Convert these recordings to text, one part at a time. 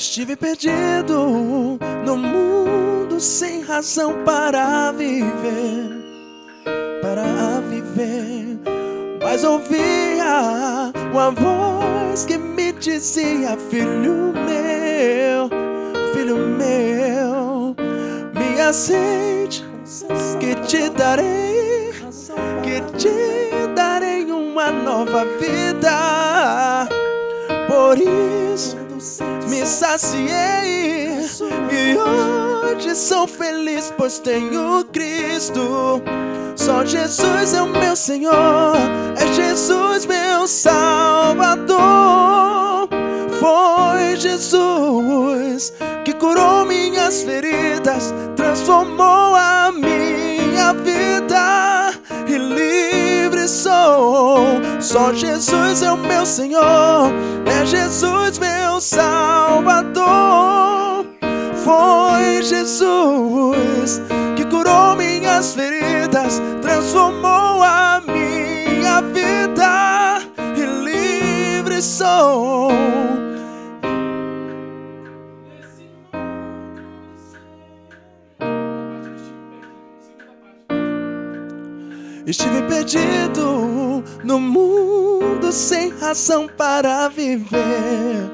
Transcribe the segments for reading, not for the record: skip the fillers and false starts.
Estive perdido no mundo sem razão para viver, mas ouvia uma voz que me dizia: filho meu, me aceite, que te darei uma nova vida. Por isso me saciei e hoje sou feliz, pois tenho Cristo. Só Jesus é o meu Senhor, é Jesus meu Salvador. Foi Jesus que curou minhas feridas, transformou a minha vida e livre sou. Só Jesus é o meu Senhor, é Jesus meu Salvador. Foi Jesus que curou minhas feridas, transformou a minha vida e livre sou. Estive perdido no mundo sem razão para viver,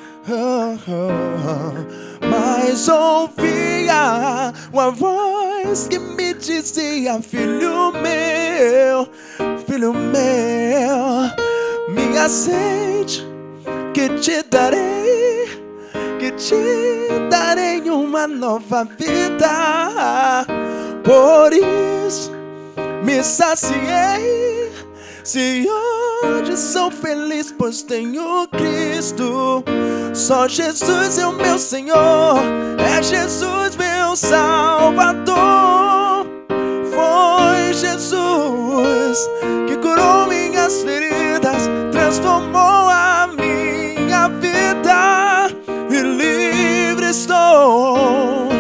mas ouvia uma voz que me dizia: filho meu, me aceite, que te darei uma nova vida. Por isso me saciei, se hoje sou feliz, pois tenho Cristo. Só Jesus é o meu Senhor, é Jesus meu Salvador. Foi Jesus que curou minhas feridas, transformou a minha vida e livre estou.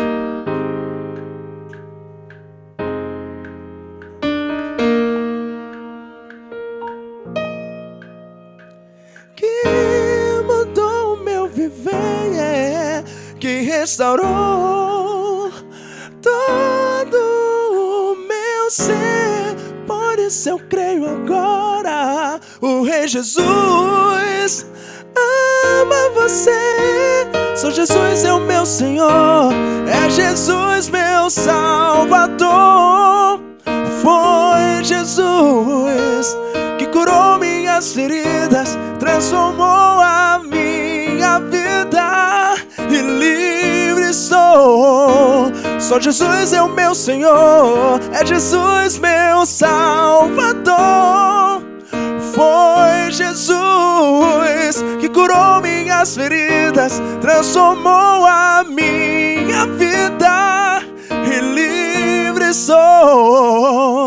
Que mudou o meu viver, que restaurou todo o meu ser. Por isso eu creio agora, o Rei Jesus ama você. Só Jesus é o meu Senhor, é Jesus meu Salvador. Foi Jesus que curou minhas feridas, transformou a minha vida e livre sou. Só Jesus é o meu Senhor, é Jesus meu Salvador. Foi Jesus que curou minhas feridas, transformou a minha vida e livre sou.